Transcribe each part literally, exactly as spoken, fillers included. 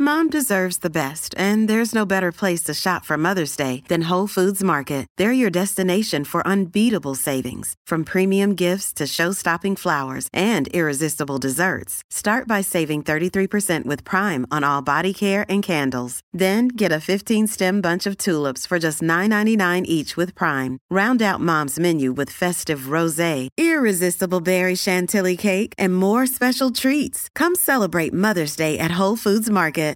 Mom deserves the best, and there's no better place to shop for Mother's Day than Whole Foods Market. They're your destination for unbeatable savings, from premium gifts to show-stopping flowers and irresistible desserts. Start by saving thirty-three percent with Prime on all body care and candles. Then get a fifteen-stem bunch of tulips for just nine ninety-nine each with Prime. Round out Mom's menu with festive rosé, irresistible berry chantilly cake, and more special treats. Come celebrate Mother's Day at Whole Foods Market.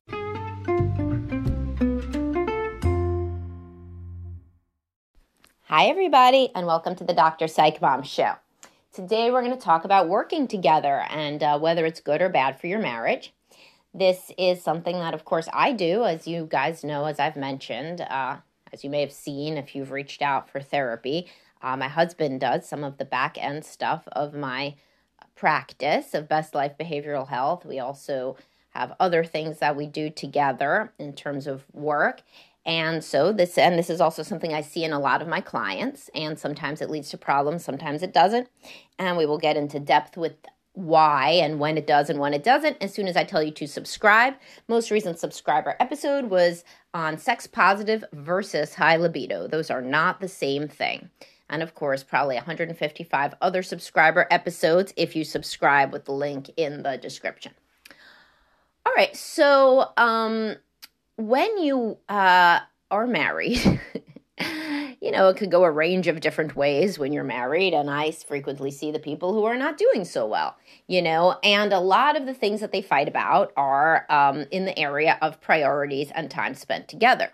Hi, everybody, and welcome to the Doctor Psych Mom Show. Today, we're going to talk about working together and uh, whether it's good or bad for your marriage. This is something that, of course, I do, as you guys know, as I've mentioned, uh, as you may have seen if you've reached out for therapy. Uh, my husband does some of the back end stuff of my practice of Best Life Behavioral Health. We also have other things that we do together in terms of work. And so this, and this is also something I see in a lot of my clients, and sometimes it leads to problems, sometimes it doesn't. And we will get into depth with why and when it does and when it doesn't as soon as I tell you to subscribe. Most recent subscriber episode was on sex positive versus high libido. Those are not the same thing. And of course, probably one hundred fifty-five other subscriber episodes if you subscribe with the link in the description. All right, so um, when you uh, are married, you know, it could go a range of different ways when you're married, and I frequently see the people who are not doing so well, you know, and a lot of the things that they fight about are um, in the area of priorities and time spent together.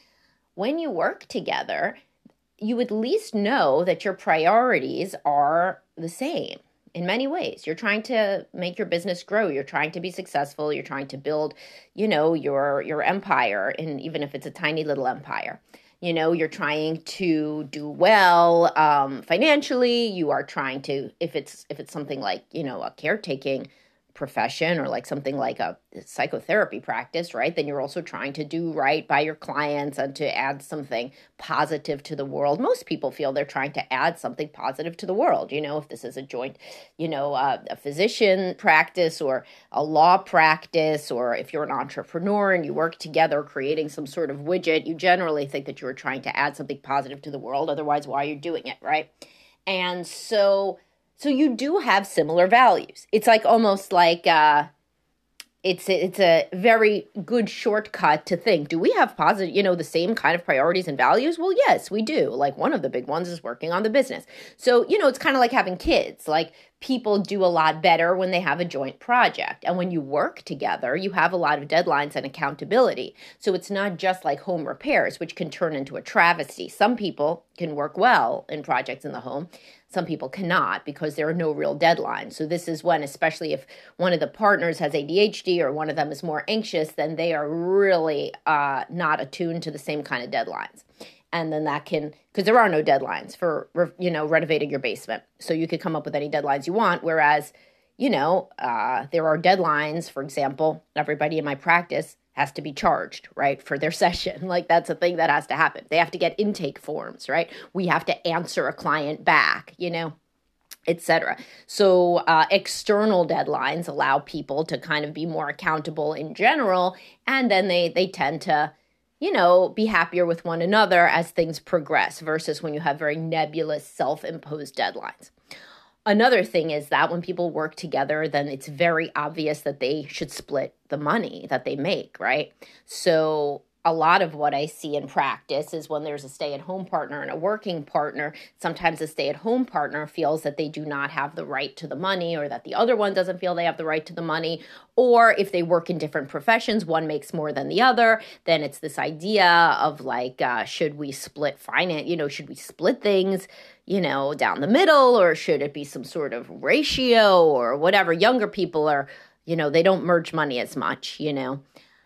When you work together, you at least know that your priorities are the same. In many ways, you're trying to make your business grow. You're trying to be successful. You're trying to build, you know, your your empire, and even if it's a tiny little empire, you know, you're trying to do well um, financially. You are trying to, if it's if it's something like, you know, a caretaking profession or like something like a psychotherapy practice, right? Then you're also trying to do right by your clients and to add something positive to the world. Most people feel they're trying to add something positive to the world. You know, if this is a joint, you know, uh, a physician practice or a law practice, or if you're an entrepreneur and you work together creating some sort of widget, you generally think that you're trying to add something positive to the world. Otherwise, why are you doing it, right? And so So you do have similar values. It's like almost like uh, it's a, it's a very good shortcut to think, do we have positive, you know, the same kind of priorities and values? Well, yes, we do. Like one of the big ones is working on the business. So, you know, it's kind of like having kids. Like people do a lot better when they have a joint project. And when you work together, you have a lot of deadlines and accountability. So it's not just like home repairs, which can turn into a travesty. Some people can work well in projects in the home. Some people cannot because there are no real deadlines. So this is when, especially if one of the partners has A D H D or one of them is more anxious, then they are really uh, not attuned to the same kind of deadlines. And then that can, because there are no deadlines for, you know, renovating your basement. So you could come up with any deadlines you want. Whereas, you know, uh, there are deadlines. For example, everybody in my practice has to be charged, right, for their session. Like that's a thing that has to happen. They have to get intake forms, right? We have to answer a client back, you know, et cetera. So uh, external deadlines allow people to kind of be more accountable in general. And then they they tend to, you know, be happier with one another as things progress versus when you have very nebulous self-imposed deadlines. Another thing is that when people work together, then it's very obvious that they should split the money that they make, right? So a lot of what I see in practice is when there's a stay-at-home partner and a working partner, sometimes the stay-at-home partner feels that they do not have the right to the money, or that the other one doesn't feel they have the right to the money. Or if they work in different professions, one makes more than the other, then it's this idea of like, uh, should we split finance, you know, should we split things, you know, down the middle, or should it be some sort of ratio or whatever? Younger people are, you know, they don't merge money as much, you know.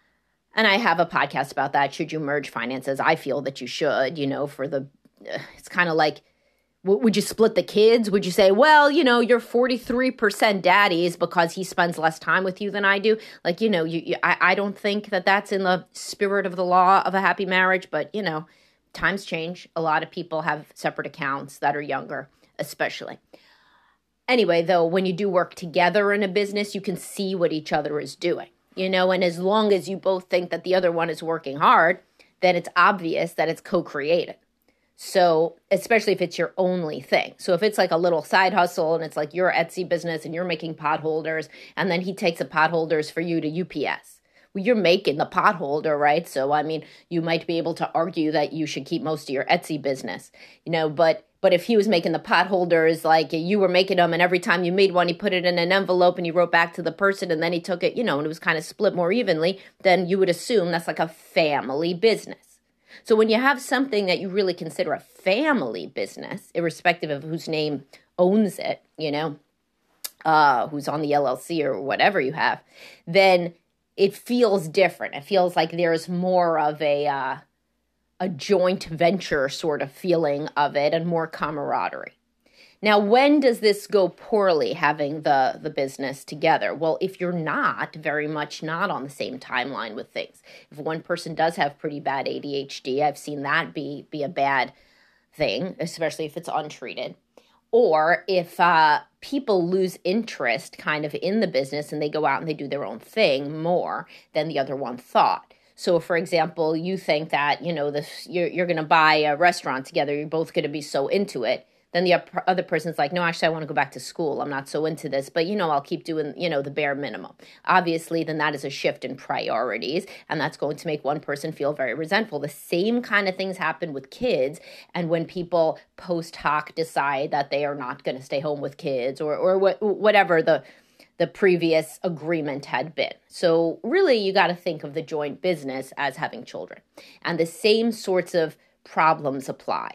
And I have a podcast about that. Should you merge finances? I feel that you should, you know, for the, it's kind of like, w- would you split the kids? Would you say, well, you know, you're forty-three percent daddy's because he spends less time with you than I do? Like, you know, you, you I, I don't think that that's in the spirit of the law of a happy marriage, but, you know, times change. A lot of people have separate accounts that are younger, especially. Anyway, though, when you do work together in a business, you can see what each other is doing. you know, and as long as you both think that the other one is working hard, then it's obvious that it's co-created. So especially if it's your only thing. So if it's like a little side hustle and it's like your Etsy business and you're making pot holders and then he takes the pot holders for you to U P S. Well, you're making the pot holder, right? So, I mean, you might be able to argue that you should keep most of your Etsy business, you know, but but if he was making the pot holders, like you were making them and every time you made one, he put it in an envelope and he wrote back to the person and then he took it, you know, and it was kind of split more evenly, then you would assume that's like a family business. So when you have something that you really consider a family business, irrespective of whose name owns it, you know, uh, who's on the L L C or whatever you have, then it feels different. It feels like there's more of a uh, a joint venture sort of feeling of it and more camaraderie. Now, when does this go poorly, having the, the business together? Well, if you're not very much not on the same timeline with things. If one person does have pretty bad A D H D, I've seen that be, be a bad thing, especially if it's untreated. Or if uh, people lose interest kind of in the business and they go out and they do their own thing more than the other one thought. So, for example, you think that, you know, this, you're, you're going to buy a restaurant together. You're both going to be so into it. Then the other person's like, no, actually, I want to go back to school. I'm not so into this, but, you know, I'll keep doing, you know, the bare minimum. Obviously, then that is a shift in priorities, and that's going to make one person feel very resentful. The same kind of things happen with kids, and when people post hoc decide that they are not going to stay home with kids or or wh- whatever the the previous agreement had been. So really, you got to think of the joint business as having children, and the same sorts of problems apply.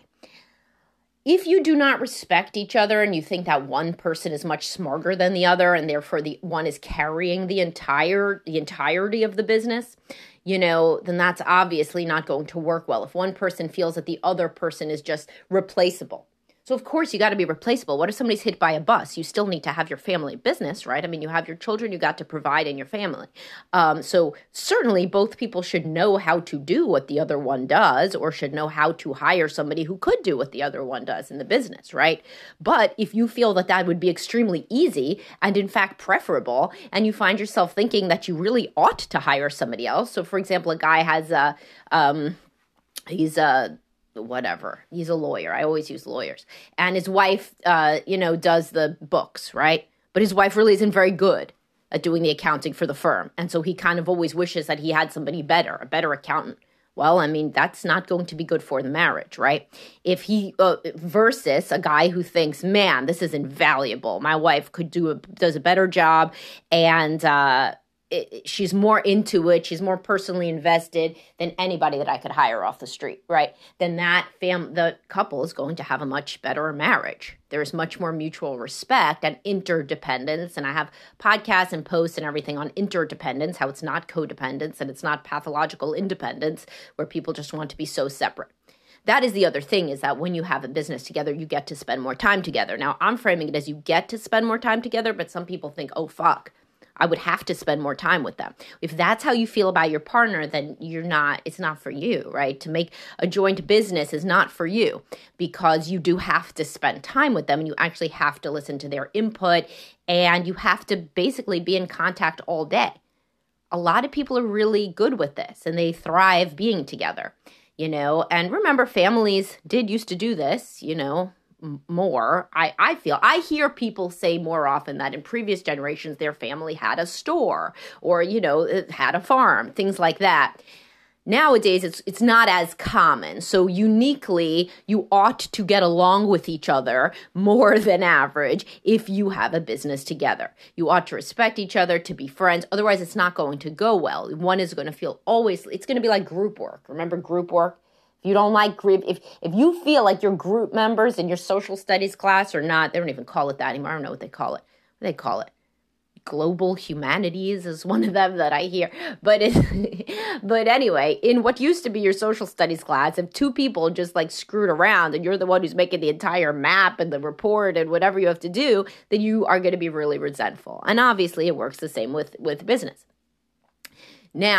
If you do not respect each other and you think that one person is much smarter than the other and therefore the one is carrying the entire the entirety of the business, you know, then that's obviously not going to work well. If one person feels that the other person is just replaceable. So, of course, you got to be replaceable. What if somebody's hit by a bus? You still need to have your family business, right? I mean, you have your children, you got to provide in your family. Um, so certainly both people should know how to do what the other one does or should know how to hire somebody who could do what the other one does in the business, right? But if you feel that that would be extremely easy and, in fact, preferable, and you find yourself thinking that you really ought to hire somebody else. So, for example, a guy has a, um, he's a, whatever. He's a lawyer. I always use lawyers. And his wife, uh, you know, does the books, right? But his wife really isn't very good at doing the accounting for the firm. And so he kind of always wishes that he had somebody better, a better accountant. Well, I mean, that's not going to be good for the marriage, right? If he, uh, versus a guy who thinks, man, this is invaluable. My wife could do a, does a better job and, uh, It, she's more into it, she's more personally invested than anybody that I could hire off the street, right? Then that fam, the couple is going to have a much better marriage. There's much more mutual respect and interdependence. And I have podcasts and posts and everything on interdependence, how it's not codependence and it's not pathological independence where people just want to be so separate. That is the other thing, is that when you have a business together, you get to spend more time together. Now, I'm framing it as you get to spend more time together, but some people think, oh, fuck, I would have to spend more time with them. If that's how you feel about your partner, then you're not, it's not for you, right? To make a joint business is not for you because you do have to spend time with them and you actually have to listen to their input and you have to basically be in contact all day. A lot of people are really good with this and they thrive being together, you know, and remember families did used to do this, you know, more. I, I feel, I hear people say more often that in previous generations, their family had a store or, you know, had a farm, things like that. Nowadays, it's it's not as common. So uniquely, you ought to get along with each other more than average if you have a business together. You ought to respect each other, to be friends. Otherwise, it's not going to go well. One is going to feel always, it's going to be like group work. Remember group work? If you don't like group, if if you feel like your group members in your social studies class are not, they don't even call it that anymore. I don't know what they call it. What do they call it? Global humanities is one of them that I hear. But it, but anyway, in what used to be your social studies class, if two people just like screwed around and you're the one who's making the entire map and the report and whatever you have to do, then you are going to be really resentful. And obviously it works the same with, with business. Now,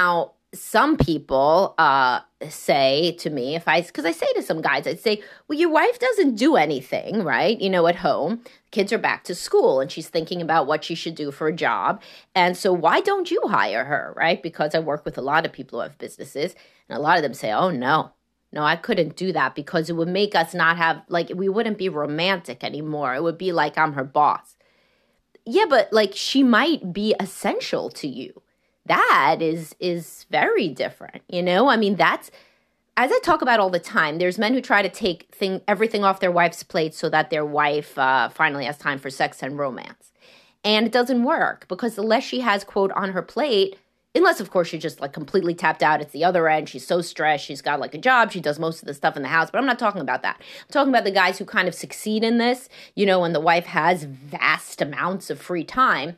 some people uh, say to me, if I, because I say to some guys, I'd say, well, your wife doesn't do anything, right? You know, at home, kids are back to school and she's thinking about what she should do for a job. And so why don't you hire her, right? Because I work with a lot of people who have businesses and a lot of them say, oh, no, no, I couldn't do that because it would make us not have, like, we wouldn't be romantic anymore. It would be like I'm her boss. Yeah, but like she might be essential to you. That is is very different, you know? I mean, that's, as I talk about all the time, there's men who try to take thing, everything off their wife's plate so that their wife uh, finally has time for sex and romance. And it doesn't work because the less she has, quote, on her plate, unless, of course, she's just like completely tapped out. It's the other end. She's so stressed. She's got like a job. She does most of the stuff in the house. But I'm not talking about that. I'm talking about the guys who kind of succeed in this, you know, when the wife has vast amounts of free time.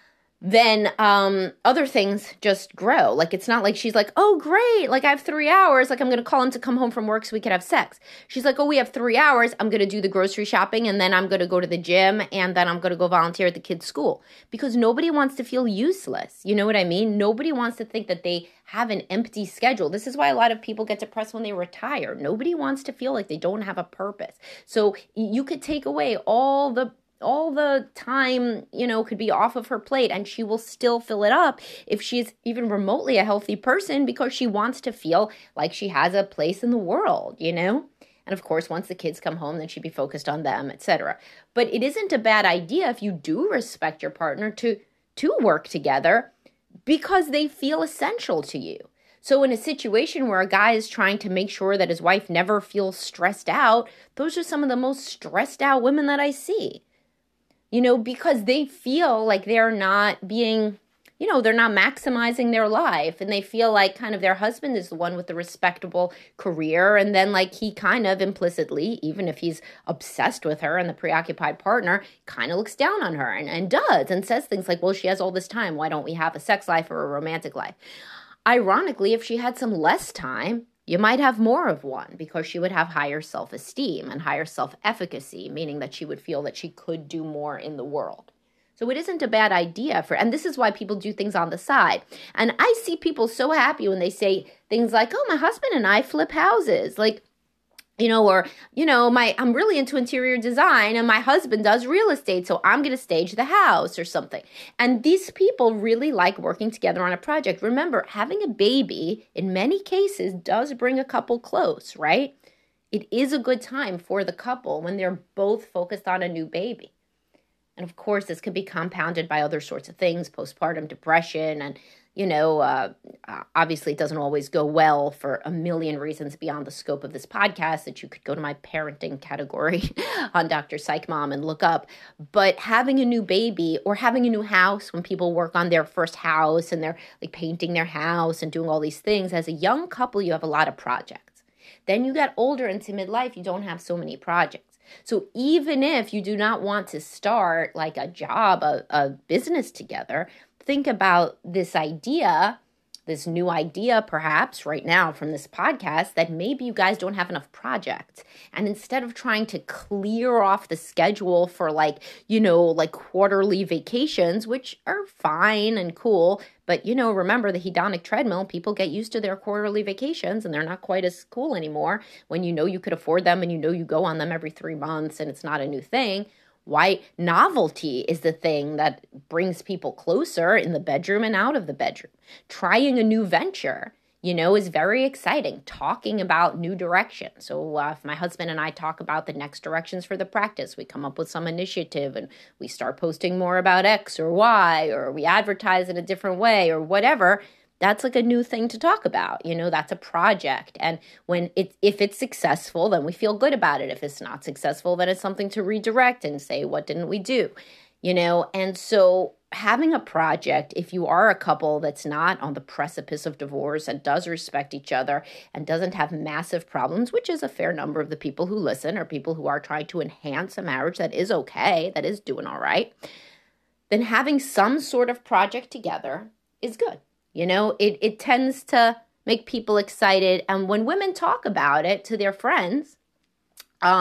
Then um, other things just grow. Like, it's not like she's like, oh, great. Like, I have three hours. Like, I'm going to call him to come home from work so we could have sex. She's like, oh, we have three hours. I'm going to do the grocery shopping, and then I'm going to go to the gym, and then I'm going to go volunteer at the kids' school. Because nobody wants to feel useless. You know what I mean? Nobody wants to think that they have an empty schedule. This is why a lot of people get depressed when they retire. Nobody wants to feel like they don't have a purpose. So you could take away all the all the time, you know, could be off of her plate and she will still fill it up if she's even remotely a healthy person because she wants to feel like she has a place in the world, you know? And of course, once the kids come home, then she'd be focused on them, et cetera. But it isn't a bad idea if you do respect your partner to, to work together because they feel essential to you. So in a situation where a guy is trying to make sure that his wife never feels stressed out, those are some of the most stressed out women that I see. You know, because they feel like they're not being, you know, they're not maximizing their life. And they feel like kind of their husband is the one with the respectable career. And then like he kind of implicitly, even if he's obsessed with her and the preoccupied partner, kind of looks down on her and, and does and says things like, well, she has all this time. Why don't we have a sex life or a romantic life? Ironically, if she had some less time, you might have more of one because she would have higher self-esteem and higher self-efficacy, meaning that she would feel that she could do more in the world. So it isn't a bad idea for, and this is why people do things on the side. And I see people so happy when they say things like, oh, my husband and I flip houses. Like, you know, or, you know, my I'm really into interior design and my husband does real estate, so I'm going to stage the house or something. And these people really like working together on a project. Remember, having a baby in many cases does bring a couple close, right? It is a good time for the couple when they're both focused on a new baby. And of course, this could be compounded by other sorts of things, postpartum depression and, you know, uh, obviously it doesn't always go well for a million reasons beyond the scope of this podcast that you could go to my parenting category on Doctor Psych Mom and look up. But having a new baby or having a new house, when people work on their first house and they're like painting their house and doing all these things, as a young couple, you have a lot of projects. Then you get older into midlife, you don't have so many projects. So even if you do not want to start like a job, a, a business together, think about this idea, this new idea perhaps right now from this podcast that maybe you guys don't have enough projects. And instead of trying to clear off the schedule for like, you know, like quarterly vacations, which are fine and cool, but, you know, remember the hedonic treadmill, people get used to their quarterly vacations and they're not quite as cool anymore when you know you could afford them and you know you go on them every three months and it's not a new thing. Why novelty is the thing that brings people closer in the bedroom and out of the bedroom. Trying a new venture, you know, is very exciting. Talking about new directions. So uh, if my husband and I talk about the next directions for the practice, we come up with some initiative and we start posting more about X or Y, or we advertise in a different way or whatever. That's like a new thing to talk about. You know, that's a project. And when it, if it's successful, then we feel good about it. If it's not successful, then it's something to redirect and say, what didn't we do? You know, and so having a project, if you are a couple that's not on the precipice of divorce and does respect each other and doesn't have massive problems, which is a fair number of the people who listen or people who are trying to enhance a marriage that is okay, that is doing all right, then having some sort of project together is good. You know, it, it tends to make people excited. And when women talk about it to their friends, um,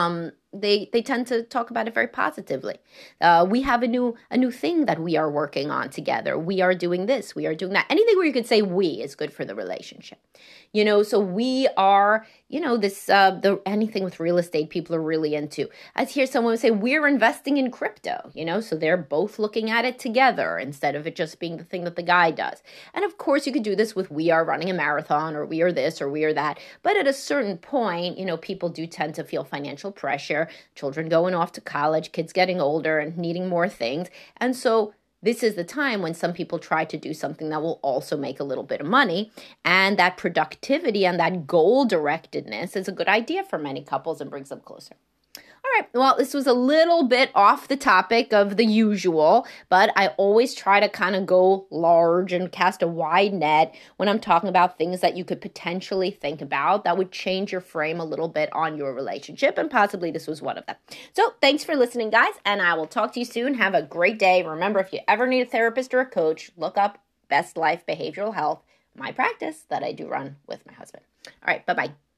they they tend to talk about it very positively. Uh, we have a new a new thing that we are working on together. We are doing this. We are doing that. Anything where you could say we is good for the relationship. You know, so we are, you know, this, uh, the anything with real estate people are really into. I hear someone say, we're investing in crypto, you know, so they're both looking at it together instead of it just being the thing that the guy does. And of course, you could do this with we are running a marathon, or we are this, or we are that. But at a certain point, you know, people do tend to feel financial pressure, children going off to college, kids getting older and needing more things. And so this is the time when some people try to do something that will also make a little bit of money. And that productivity and that goal directedness is a good idea for many couples and brings them closer. All right, well, this was a little bit off the topic of the usual, but I always try to kind of go large and cast a wide net when I'm talking about things that you could potentially think about that would change your frame a little bit on your relationship, and possibly this was one of them. So thanks for listening, guys, and I will talk to you soon. Have a great day. Remember, if you ever need a therapist or a coach, look up Best Life Behavioral Health, my practice that I do run with my husband. All right, bye-bye.